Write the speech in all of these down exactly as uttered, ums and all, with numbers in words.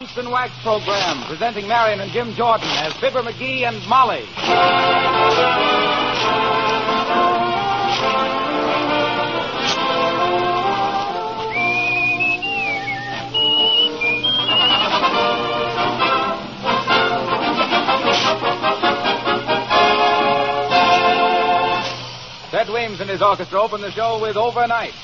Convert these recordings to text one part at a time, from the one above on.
Instant Wax program presenting Marion and Jim Jordan as Fibber McGee and Molly. Ted Weems and his orchestra open the show with Overnight.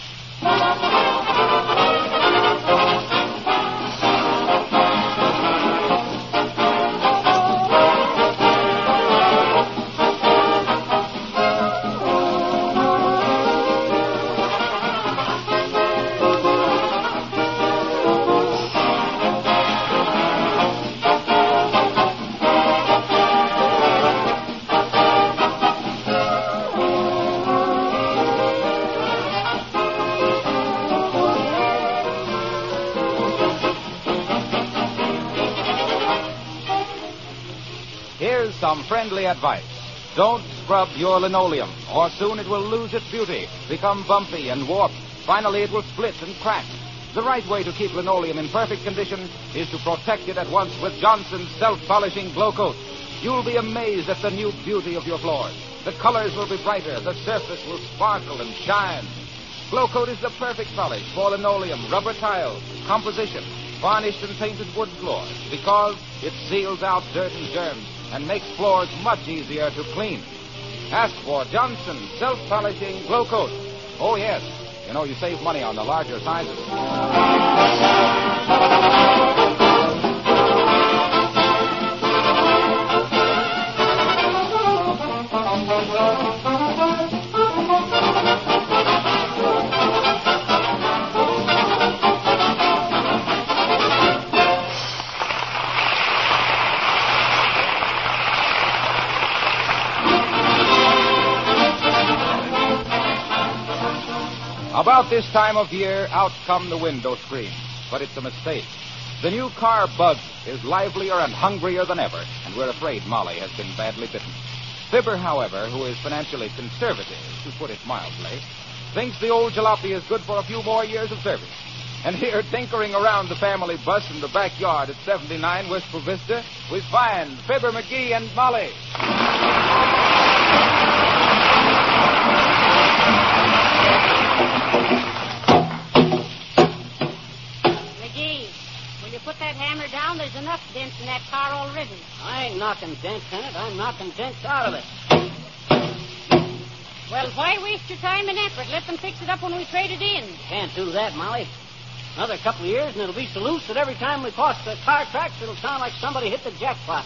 Here's some friendly advice. Don't scrub your linoleum, or soon it will lose its beauty, become bumpy and warped. Finally, it will split and crack. The right way to keep linoleum in perfect condition is to protect it at once with Johnson's self-polishing Glow Coat. You'll be amazed at the new beauty of your floors. The colors will be brighter, the surface will sparkle and shine. Glow Coat is the perfect polish for linoleum, rubber tiles, composition, varnished and painted wood floors, because it seals out dirt and germs and makes floors much easier to clean. Ask for Johnson's self-polishing Glow Coat. Oh, yes. You know, you save money on the larger sizes. About this time of year, out come the window screens. But it's a mistake. The new car bug is livelier and hungrier than ever, and we're afraid Molly has been badly bitten. Fibber, however, who is financially conservative, to put it mildly, thinks the old jalopy is good for a few more years of service. And here, tinkering around the family bus in the backyard at seventy-nine Wistful Vista, we find Fibber McGee and Molly. Put that hammer down. There's enough dents in that car already. I ain't knocking dents in it. I'm knocking dents out of it. Well, why waste your time and effort? Let them fix it up when we trade it in. Can't do that, Molly. Another couple of years, and it'll be so loose that every time we cross the car tracks, it'll sound like somebody hit the jackpot.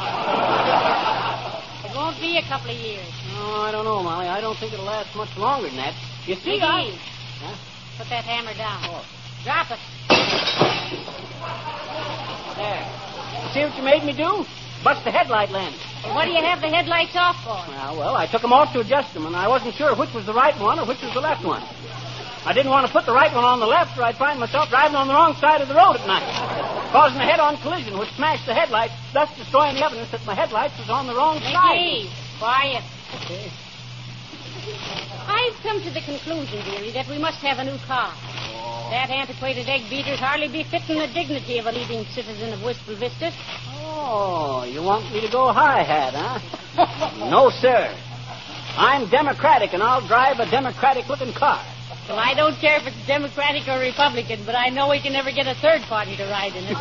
It won't be a couple of years. Oh, I don't know, Molly. I don't think it'll last much longer than that. You see, I... Huh? Put that hammer down. Oh. Drop it. There. See what you made me do? Bust the headlight lens. Well, what do you have the headlights off for? Well, well, I took them off to adjust them, and I wasn't sure which was the right one or which was the left one. I didn't want to put the right one on the left, or I'd find myself driving on the wrong side of the road at night, causing a head-on collision which smashed the headlights, thus destroying the evidence that my headlights was on the wrong McGee, side. quiet. Okay. I've come to the conclusion, dearie, that we must have a new car. Oh. That antiquated egg beater's hardly befitting the dignity of a leading citizen of Wistful Vista. Oh, you want me to go high-hat, huh? No, sir. I'm Democratic, and I'll drive a Democratic-looking car. Well, I don't care if it's Democratic or Republican, but I know we can never get a third party to ride in it.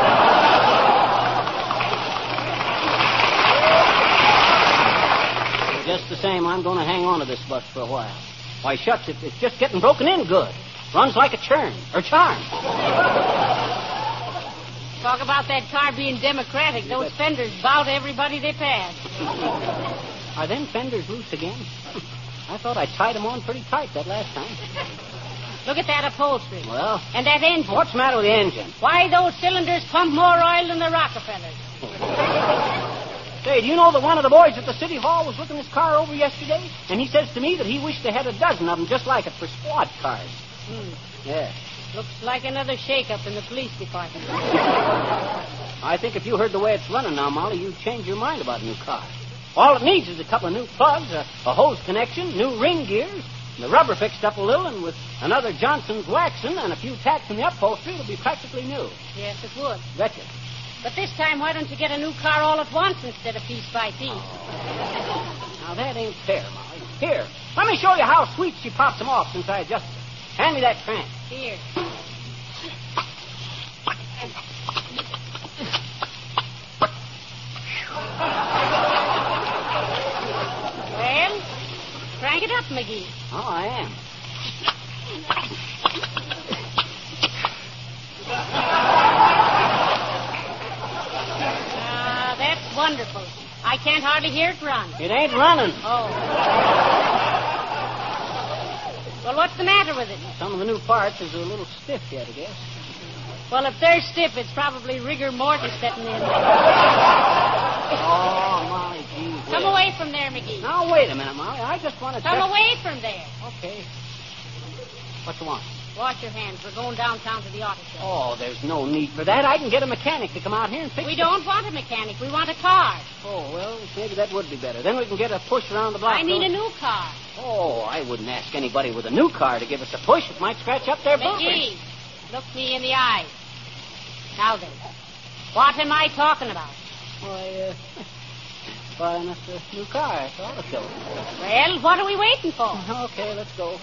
Just the same, I'm going to hang on to this bus for a while. Why, shucks, it, it's just getting broken in good. Runs like a churn, or charm. Talk about that car being Democratic. You Those bet. fenders bow to everybody they pass. Are them fenders loose again? I thought I tied them on pretty tight that last time. Look at that upholstery. Well? And that engine. What's the matter with the engine? Why, those cylinders pump more oil than the Rockefellers. Say, do you know that one of the boys at the city hall was looking his car over yesterday? And he says to me that he wished they had a dozen of them just like it for squad cars. Hmm. Yeah. Looks like another shake-up in the police department. I think if you heard the way it's running now, Molly, you'd change your mind about a new car. All it needs is a couple of new plugs, a, a hose connection, new ring gears, The rubber fixed up a little, and with another Johnson's waxing and a few tacks in the upholstery, it'll be practically new. Yes, it would. Betcha. But this time, why don't you get a new car all at once instead of piece by piece? Oh. Now, that ain't fair, Molly. Here, let me show you how sweet she pops them off since I adjusted it. Hand me that crank. Here. Well, crank it up, McGee. Oh, I am. Ah, that's wonderful. I can't hardly hear it run. It ain't running. Oh. Well, what's the matter with it? Some of the new parts is a little stiff yet, I guess. Well, if they're stiff, it's probably rigor mortis setting in. Oh, Molly, gee. Come away from there, McGee. Now, wait a minute, Molly. I just want to Come check... away from there. Okay. What you want? Wash your hands. We're going downtown to the auto show. Oh, there's no need for that. I can get a mechanic to come out here and fix it. We don't want a mechanic. We want a car. Oh, well, maybe that would be better. Then we can get a push around the block. I mean a new car. Oh, I wouldn't ask anybody with a new car to give us a push. It might scratch up their bumper. McGee, look me in the eye. Now then, what am I talking about? Why, uh, buying us a new car at the auto show. Well, what are we waiting for? Okay, let's go.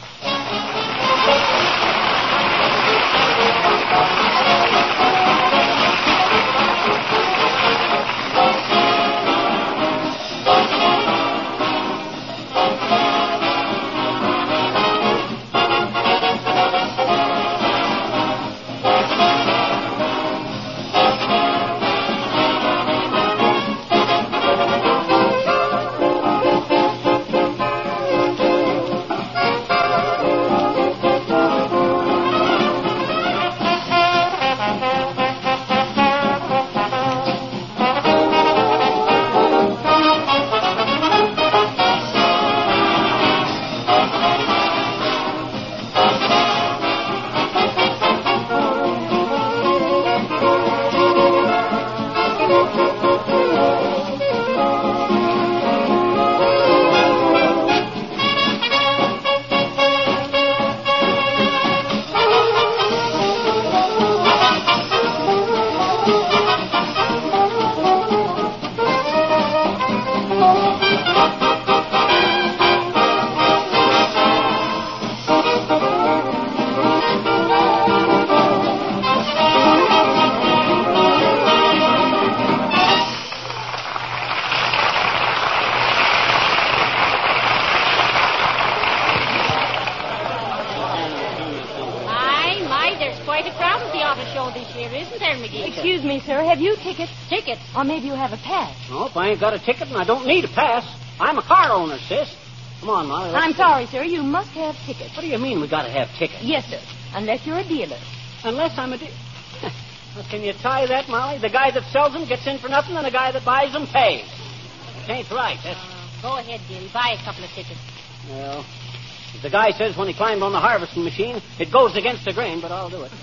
Excuse me, sir. Have you tickets? Tickets? Or maybe you have a pass. Nope, I ain't got a ticket and I don't need a pass. I'm a car owner, sis. Come on, Molly. I'm go. sorry, sir. You must have tickets. What do you mean we got to have tickets? Yes, sir. Unless you're a dealer. Unless I'm a dealer. Well, can you tie that, Molly? The guy that sells them gets in for nothing and the guy that buys them pays. It ain't right. That's... Uh, go ahead, dearie. Buy a couple of tickets. Well, as the guy says when he climbed on the harvesting machine, it goes against the grain, but I'll do it.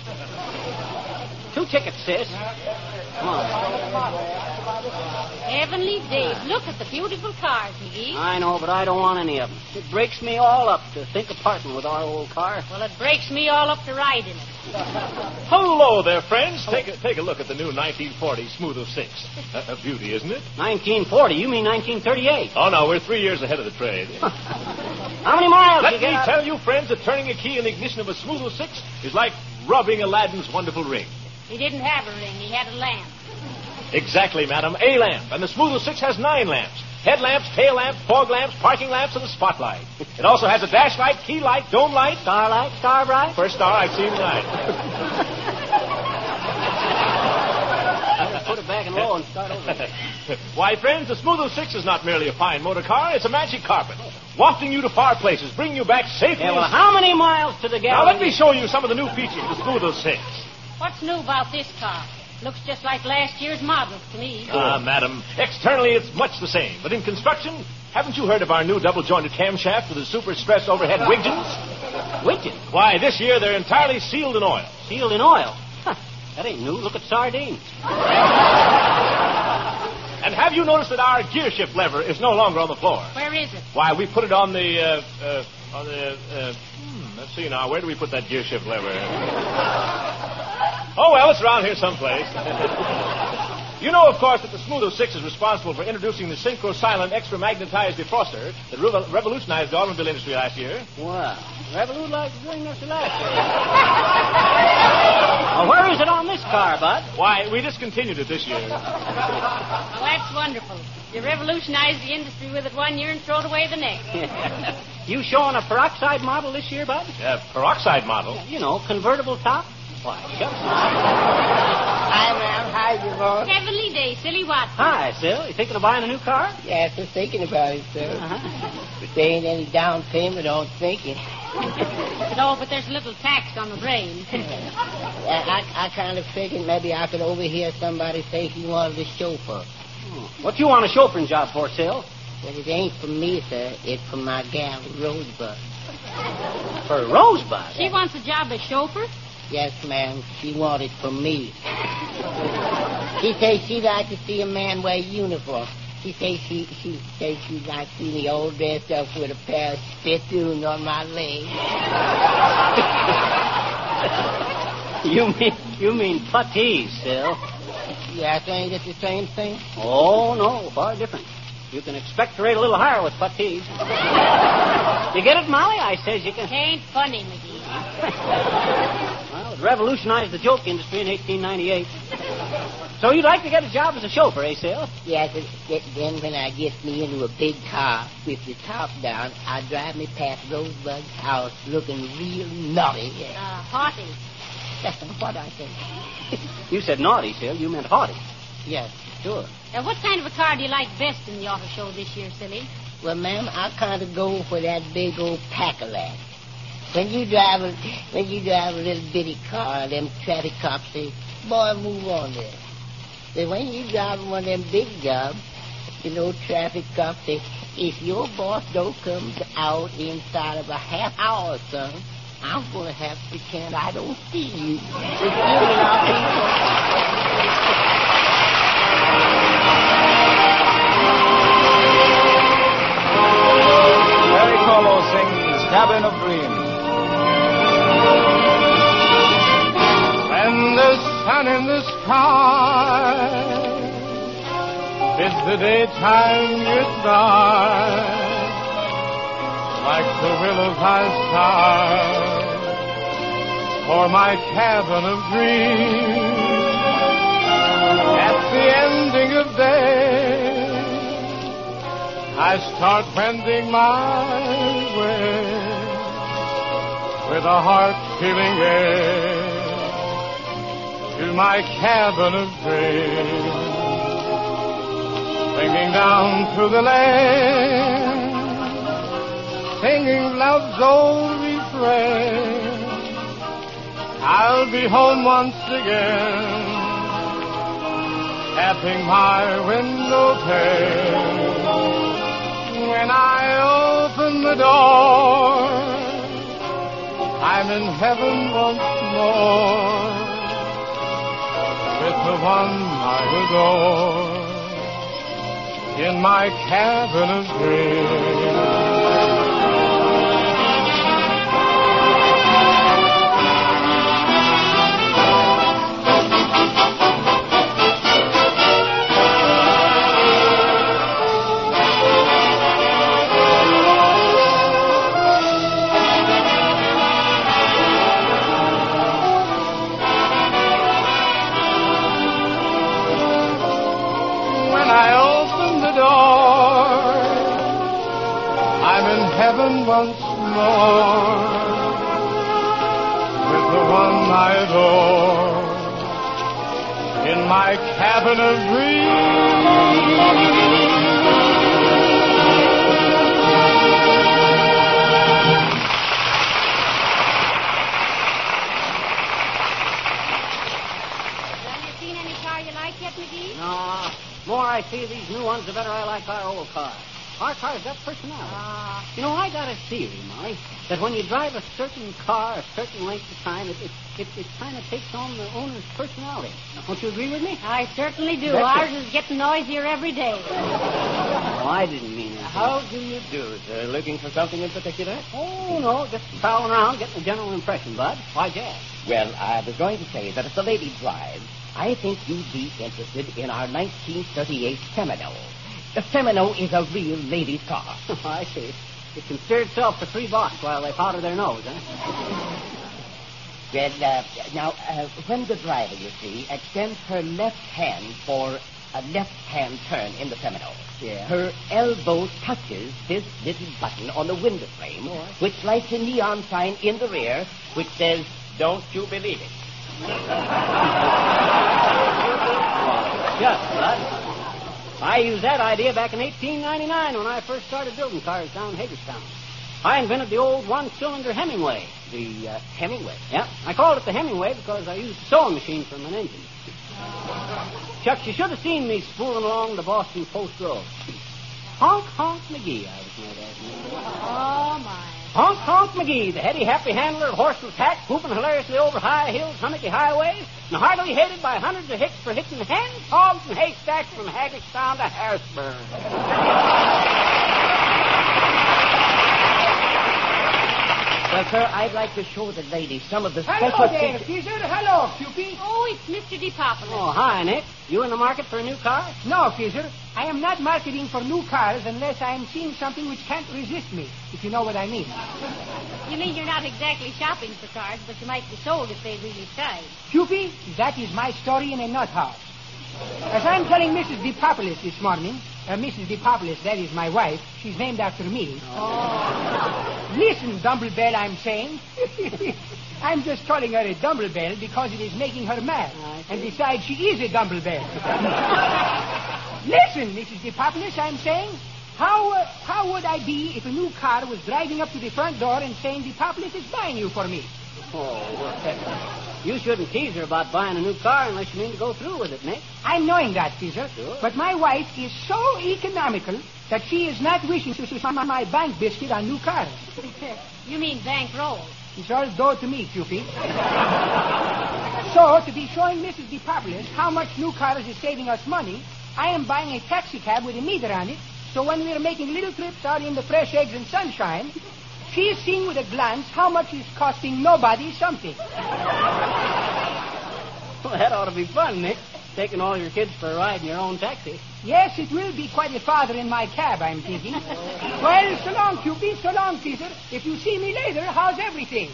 Two tickets, sis. Come on. Heavenly days. Look at the beautiful cars, McGee. I know, but I don't want any of them. It breaks me all up to think of parting with our old car. Well, it breaks me all up to ride in it. Hello there, friends. Take a, take a look at the new nineteen forty Smooth of Six. A, a beauty, isn't it? nineteen forty? You mean nineteen thirty-eight? Oh, no, we're three years ahead of the trade. How many miles Let you me get tell you, friends, that turning a key in the ignition of a Smooth of Six is like rubbing Aladdin's wonderful ring. He didn't have a ring. He had a lamp. Exactly, madam. A lamp. And the Smooth of Six has nine lamps. Headlamps, tail lamps, fog lamps, parking lamps, and a spotlight. It also has a dash light, key light, dome light. Starlight, Starbright? First star I've seen tonight. Put it back in low and start over. Why, friends, the Smooth of Six is not merely a fine motor car. It's a magic carpet. Wafting you to far places, bringing you back safely. Yeah, well, how many miles to the gallon? Now, let me show you some of the new features of the Smooth of Six. What's new about this car? Looks just like last year's model to me. Ah, uh, madam. Externally, it's much the same. But in construction, haven't you heard of our new double-jointed camshaft with the super-stress overhead widgeons? Widgeons? Why, this year they're entirely sealed in oil. Sealed in oil? Huh, that ain't new. Look at sardines. And have you noticed that our gear shift lever is no longer on the floor? Where is it? Why, we put it on the, uh, uh, Oh, the, uh, hmm, let's see now. Where do we put that gear shift lever? Oh, well, it's around here someplace. You know, of course, that the Smooth oh six is responsible for introducing the synchro-silent extra-magnetized defroster that re- revolutionized the automobile industry last year. Wow. Revolutionized the industry last year. Well, where is it on this car, Bud? Why, we discontinued it this year. Well, that's wonderful. You revolutionized the industry with it one year and throwed away the next. You showing a peroxide model this year, Bud? Yeah, peroxide model. You know, convertible top. Why, shucks. Hi, ma'am. Hi, Yvonne. Heavenly day, silly Watson. Hi, Sil. You thinking of buying a new car? Yes, I'm thinking about it, sir. Uh-huh. But there ain't any down payment on thinking. No, but there's a little tax on the brain. I, I, I kind of figured maybe I could overhear somebody say he wanted a chauffeur. Oh. What you want a chauffeuring job for, Sil? But it ain't for me, sir. It's for my gal, Rosebud. For Rosebud? She wants a job as chauffeur? Yes, ma'am. She wanted for me. She says she'd like to see a man wear uniform. She says she she says she'd like to see me all dressed up with a pair of spittoons on my leg. You mean you mean puttees, Sil? Yes, ain't it the same thing? Oh, no, far different. You can expect to rate a little higher with puttees. You get it, Molly? I says you can. Ain't funny, McGee. Well, it revolutionized the joke industry in eighteen ninety-eight. So you'd like to get a job as a chauffeur, eh, Sil? Yes, it, it, then when I get me into a big car with the top down, I drive me past Rosebud's house looking real naughty. Uh, haughty. That's what I said. You said naughty, Sil. You meant haughty. Yes, sure. Now, what kind of a car do you like best in the auto show this year, silly? Well, ma'am, I kind of go for that big old Packalack. When you drive a when you drive a little bitty car, them traffic cops say, "Boy, move on there." But when you drive one of them big jobs, you know, traffic cops say, "If your boss don't come out inside of a half hour, son, I'm going to have to pretend I don't see you." Perry Como sings Cabin of Dreams. When the sun in the sky bids the daytime goodbye, like the willows I sigh for my cabin of dreams. At the ending of day, I start wending my way with a heart feeling gay to my cabin of dreams. Singing down through the lane, singing love's old refrain, I'll be home once again, tapping my window pane. When I open the door, I'm in heaven once more with the one I adore in my cabin of dreams. Heaven once more with the one I adore in my cabin of dreams. Have you seen any car you like yet, McGee? No. The more I see of these new ones, the better I like our old cars. Our car's got personality. Ah. You know, I got a theory, Molly, that when you drive a certain car a certain length of time, it it, it, it kind of takes on the owner's personality. Don't you agree with me? I certainly do. That's Ours it. is getting noisier every day. Oh, I didn't mean it. How do you do, sir? Looking for something in particular? Oh, no, just prowling around, getting a general impression, Bud. Why'd you ask? Well, I was going to say that if the lady drives, I think you'd be interested in our nineteen thirty-eight Seminole. The Seminole is a real ladies' car. Oh, I see. It can steer itself for three bucks while they powder their nose, huh? Well, uh, now, uh, when the driver, you see, extends her left hand for a left-hand turn in the Seminole, Yeah. her elbow touches this little button on the window frame, Oh. which lights a neon sign in the rear, which says, "Don't you believe it?" Just, Bud. I used that idea back in eighteen ninety-nine when I first started building cars down in Hagerstown. I invented the old one-cylinder Hemingway. The uh, Hemingway. Yeah, I called it the Hemingway because I used a sewing machine for an engine. Chuck, you should have seen me spooling along the Boston Post Road. Honk, honk, McGee, I was known as. Oh, my. Honk, honk, McGee, the heady, happy handler of horseless hack, whooping hilariously over high hills, hummocky highways, and heartily hated by hundreds of hicks for hitching hand hogs and haystacks from Hagerstown to Harrisburg. Well, sir, I'd like to show the lady some of the Hello special there, features. Caesar. Hello, Cupid. Oh, it's Mister DePopulis. Oh, hi, Nick. You in the market for a new car? No, Caesar. I am not marketing for new cars unless I am seeing something which can't resist me, if you know what I mean. You mean you're not exactly shopping for cars, but you might be sold if they really tried. Cupid, that is my story in a nut house. As I'm telling Missus DePopulis this morning, uh, Missus DePopulis, that is my wife. She's named after me. Oh. Listen, Dumblebell, I'm saying. I'm just calling her a Dumblebell because it is making her mad. And besides, she is a Dumblebell. Listen, Missus DePopulis, I'm saying, how uh, how would I be if a new car was driving up to the front door and saying, DePopulis is buying you for me? Oh, well, you shouldn't tease her about buying a new car unless you mean to go through with it, Nick. I'm knowing that, Caesar. Sure. But my wife is so economical that she is not wishing to spend my bank biscuit on new cars. You mean bankroll. It's all dough to me, Cupid. So, to be showing Missus DePopulis how much new cars is saving us money, I am buying a taxi cab with a meter on it, so when we're making little trips out in the fresh eggs and sunshine, she is seeing with a glance how much is costing nobody something. Well, that ought to be fun, Nick. Taking all your kids for a ride in your own taxi. Yes, it will be quite a father in my cab, I'm thinking. Well, so long, Cupid, so long, Caesar. If you see me later, how's everything?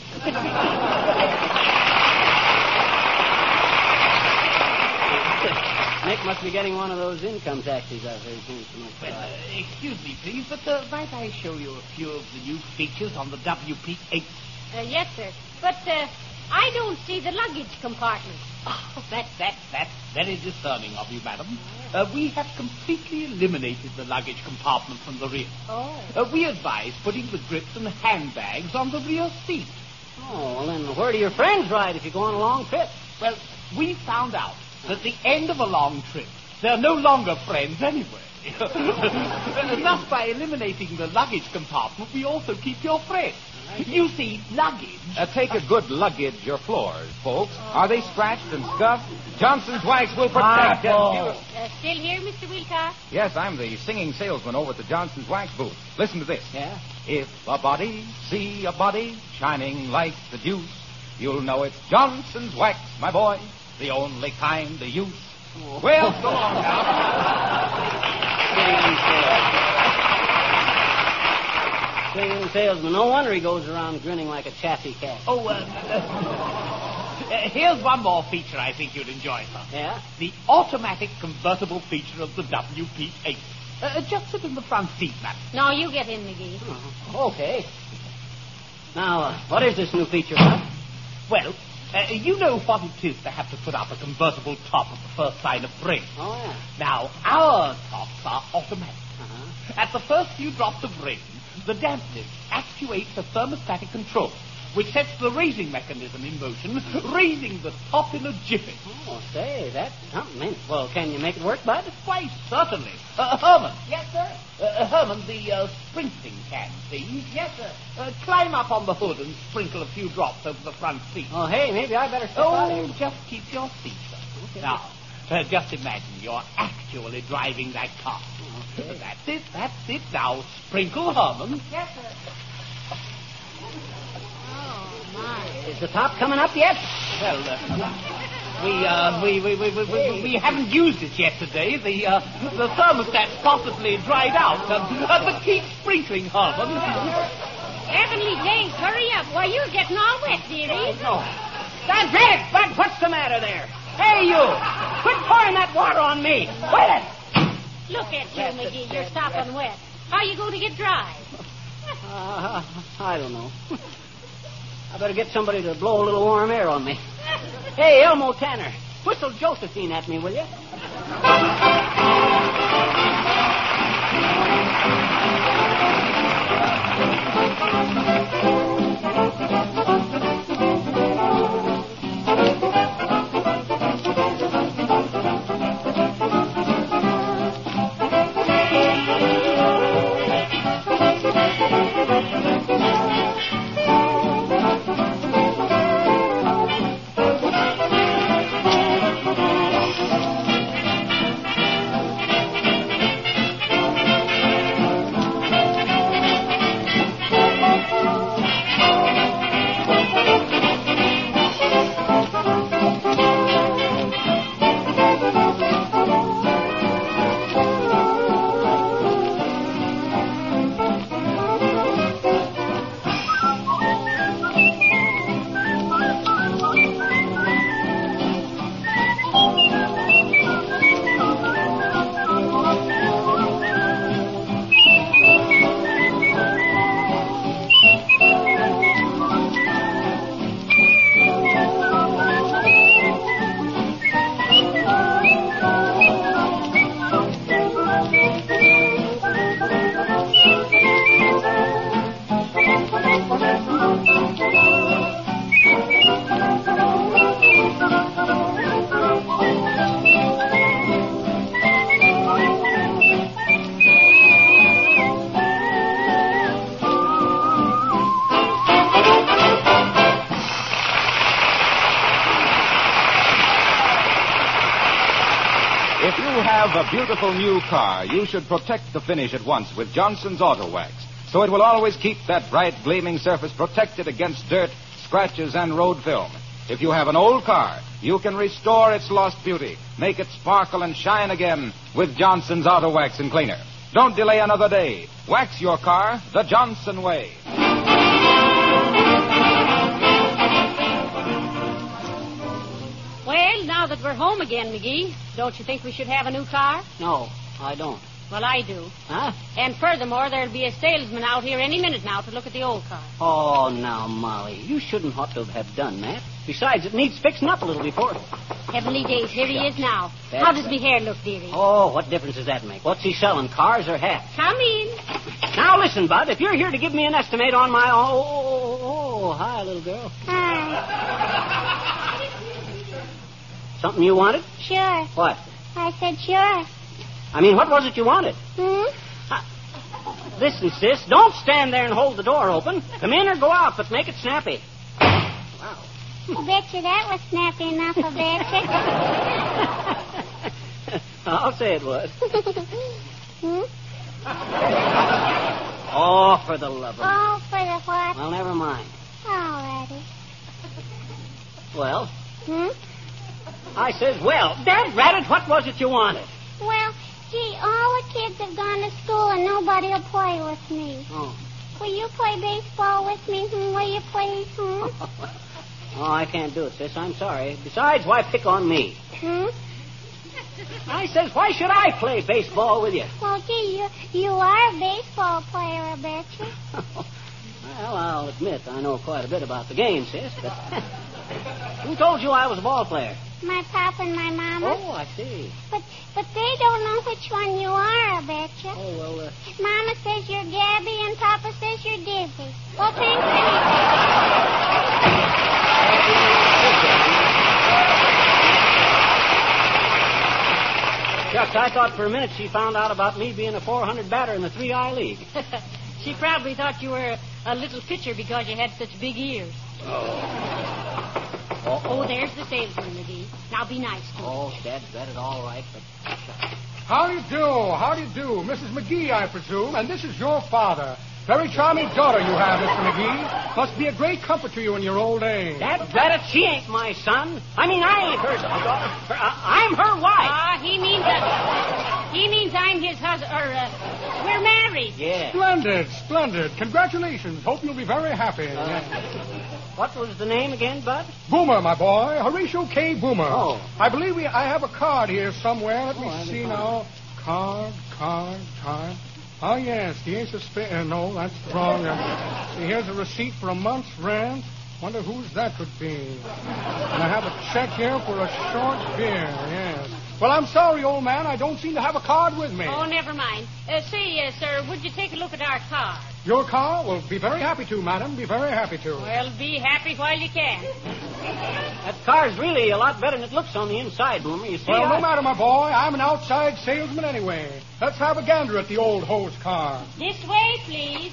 Nick must be getting one of those income taxes I've heard seems to much. Well, uh, excuse me, please, but uh, might I show you a few of the new features on the W P eight? Uh, yes, sir. But uh, I don't see the luggage compartment. Oh, that, that, that's very discerning of you, madam. Uh, we have completely eliminated the luggage compartment from the rear. Oh. Uh, we advise putting the grips and handbags on the rear seat. Oh, well, then where do your friends ride if you go on a long trip? Well, we found out that at the end of a long trip, they're no longer friends anyway. Thus, by eliminating the luggage compartment, we also keep your friends. You see, luggage... Uh, take a good luggage your floors, folks. Are they scratched and scuffed? Johnson's Wax will protect them. Uh, still here, Mister Wilcox? Yes, I'm the singing salesman over at the Johnson's Wax booth. Listen to this. Yeah? If a body see a body shining like the juice, you'll know it's Johnson's Wax, my boy, the only kind to use. Oh. Well, so long now. Singing salesman. No wonder he goes around grinning like a chaffy cat. Oh, uh, uh, here's one more feature I think you'd enjoy, sir. Yeah? The automatic convertible feature of the W P eight. Uh, just sit in the front seat, madam. No, you get in, McGee. Oh, okay. Now, uh, what is this new feature, huh? Well, uh, you know what it is to have to put up a convertible top at the first sign of rain. Oh, yeah. Now, our tops are automatic. Uh-huh. At the first few drops of rain, the dampness actuates a thermostatic control, which sets the raising mechanism in motion, raising the top in a jiffy. Oh, say, that's something, ain't it? Well, can you make it work, Bud? Why, certainly. Uh, Herman. Yes, sir? Uh, Herman, the uh, sprinkling can, please. Yes, sir. Uh, climb up on the hood and sprinkle a few drops over the front seat. Oh, hey, maybe I better step out Oh, here. just keep your seat, sir. Okay. Now, uh, just imagine you're actually driving that car. That's it, that's it. Now, sprinkle, Harmon. Yes, sir. Oh, my. Is the top coming up yet? Well, uh, we, uh, we, we, we, we, we, we haven't used it yet today. The, uh, the thermostat's possibly dried out. Uh, uh, but keep sprinkling, Harmon. Heavenly days, hurry up. Why, you're getting all wet, dearie. No. God damn it, Bud, what's the matter there? Hey, you! Quit pouring that water on me! Quit it! Look at you, McGee. You're sopping wet. How you going to get dry? Uh, I don't know. I better get somebody to blow a little warm air on me. Hey, Elmo Tanner, whistle Josephine at me, will you? If you have a beautiful new car, you should protect the finish at once with Johnson's Auto Wax, so it will always keep that bright, gleaming surface protected against dirt, scratches, and road film. If you have an old car, you can restore its lost beauty, make it sparkle and shine again with Johnson's Auto Wax and Cleaner. Don't delay another day. Wax your car the Johnson way. Well, now that we're home again, McGee, don't you think we should have a new car? No, I don't. Well, I do. Huh? And furthermore, there'll be a salesman out here any minute now to look at the old car. Oh, now, Molly, you shouldn't ought to have done that. Besides, it needs fixing up a little before. Heavenly days, here he is now. That's How does right. me hair look, dearie? Oh, what difference does that make? What's he selling, cars or hats? Come in. Now, listen, Bud, if you're here to give me an estimate on my... Oh, oh, oh, oh hi, little girl. Hi. Something you wanted? Sure. What? I said sure. I mean, what was it you wanted? Hmm? Listen, sis, don't stand there and hold the door open. Come in or go out, but make it snappy. Wow. I bet you that was snappy enough, I bet you. I'll say it was. Hmm? Oh, for the love of... Oh, for the what? Well, never mind. Alrighty. Well? Hmm? I says, well, Dad Rabbit, what was it you wanted? Well, gee, all the kids have gone to school and nobody will play with me. Oh. Will you play baseball with me? Hmm? Will you please? Hmm? Oh, I can't do it, sis. I'm sorry. Besides, why pick on me? Hmm? I says, why should I play baseball with you? Well, gee, you, you are a baseball player, I bet you. Well, I'll admit I know quite a bit about the game, sis, but who told you I was a ball player? My papa and my mama. Oh, I see. But but they don't know which one you are, I bet you. Oh, well, uh... Mama says you're Gabby and Papa says you're Dizzy. Well, thanks Shucks, I thought for a minute she found out about me being a four hundred batter in the three I League. She probably thought you were a little pitcher because you had such big ears. Oh. Oh, oh, there's the salesman, McGee. Now be nice to him. Oh, Dad's got it all right, but... How do you do? How do you do? Missus McGee, I presume, and this is your father. Very charming daughter you have, Mister McGee. Must be a great comfort to you in your old age. Dad, it, she ain't my son. I mean, I ain't her daughter. I'm her wife. Ah, uh, he means uh, he means I'm his husband, or uh, we're married. Yeah. Splendid, splendid. Congratulations. Hope you'll be very happy. Uh, yeah. What was the name again, Bud? Boomer, my boy. Horatio K. Boomer. Oh. I believe we, I have a card here somewhere. Let me oh, see now. Card, card, card. Oh, yes, the ace of spades. Uh, no, that's wrong. Uh, see, here's a receipt for a month's rent. Wonder whose that could be. And I have a check here for a short beer, yes. Well, I'm sorry, old man. I don't seem to have a card with me. Oh, never mind. Uh, say, uh, sir, would you take a look at our car? Your car? Well, be very happy to, madam. Be very happy to. Well, be happy while you can. That car's really a lot better than it looks on the inside, Boomer. You see, Well, I... no matter, my boy. I'm an outside salesman anyway. Let's have a gander at the old hose car. This way, please.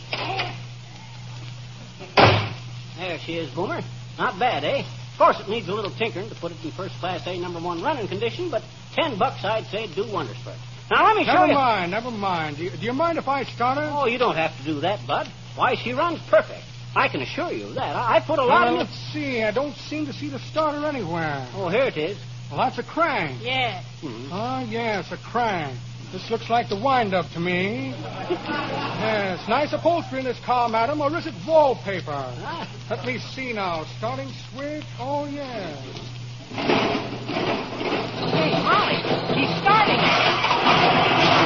There she is, Boomer. Not bad, eh? Of course, it needs a little tinkering to put it in first-class A number one running condition, but ten bucks, I'd say, do wonders for it. Now, let me show never you... Never mind, never mind. Do you, do you mind if I start her? Oh, you don't have to do that, Bud. Why, she runs perfect. I can assure you of that. I, I put a lot well, of... let's see. I don't seem to see the starter anywhere. Oh, here it is. Well, that's a crank. Yeah. Mm-hmm. Oh, yes, a crank. This looks like the wind-up to me. Yes, nice upholstery in this car, madam, or is it wallpaper? Ah. Let me see now. Starting switch. Oh, yes. Hey, Molly, he's starting.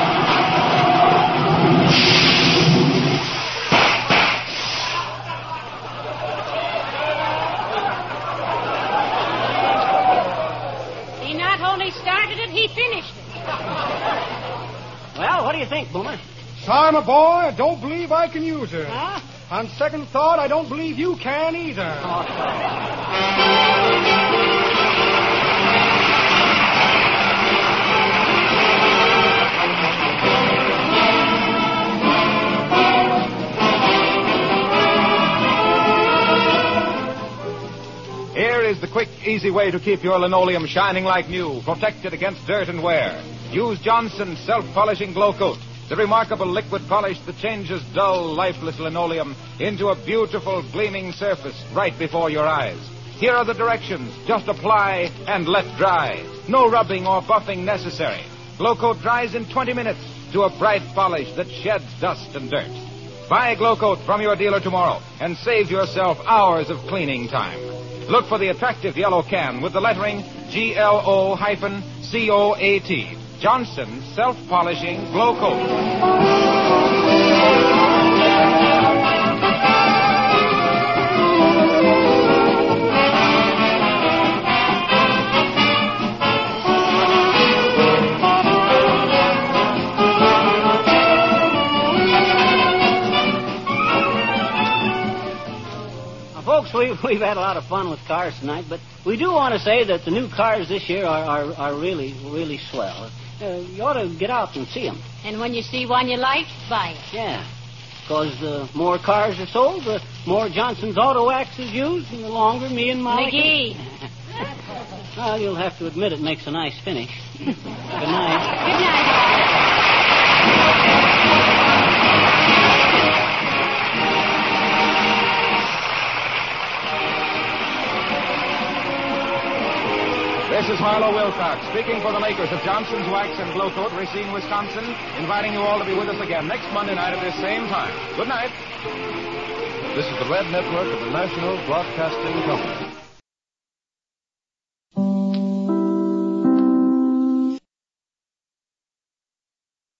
He not only started it, he finished it. Well, what do you think, Boomer? Sorry, my boy, I don't believe I can use it. Huh? On second thought, I don't believe you can either. Here is the quick, easy way to keep your linoleum shining like new, protected against dirt and wear. Use Johnson's self-polishing glow coat, the remarkable liquid polish that changes dull, lifeless linoleum into a beautiful, gleaming surface right before your eyes. Here are the directions. Just apply and let dry. No rubbing or buffing necessary. Glow coat dries in twenty minutes to a bright polish that sheds dust and dirt. Buy Glow Coat from your dealer tomorrow and save yourself hours of cleaning time. Look for the attractive yellow can with the lettering G L O C O A T. Johnson's self-polishing Glow Coat. Folks, we've, we've had a lot of fun with cars tonight, but we do want to say that the new cars this year are, are, are really, really swell. Uh, you ought to get out and see them. And when you see one you like, buy it. Yeah, because the more cars are sold, the more Johnson's Auto Wax is used, and the longer me and Molly... McGee. Can... Well, you'll have to admit it makes a nice finish. Good night. Good night. This is Harlow Wilcox, speaking for the makers of Johnson's Wax and Glow Coat, Racine, Wisconsin, inviting you all to be with us again next Monday night at this same time. Good night. This is the Red Network of the National Broadcasting Company.